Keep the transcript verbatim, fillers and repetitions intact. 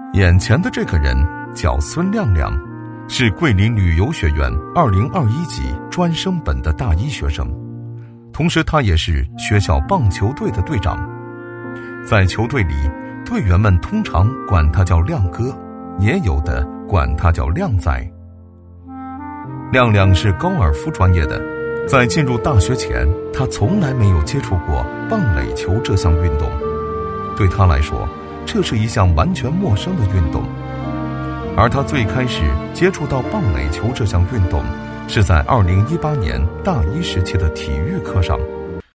眼前的这个人叫孙亮亮，是桂林旅游学院二零二一级专升本的大一学生，同时他也是学校棒球队的队长。在球队里，队员们通常管他叫亮哥，也有的管他叫亮仔。亮亮是高尔夫专业的，在进入大学前，他从来没有接触过棒垒球这项运动，对他来说，这是一项完全陌生的运动。而他最开始接触到棒垒球这项运动，是在二零一八年大一时期的体育课上。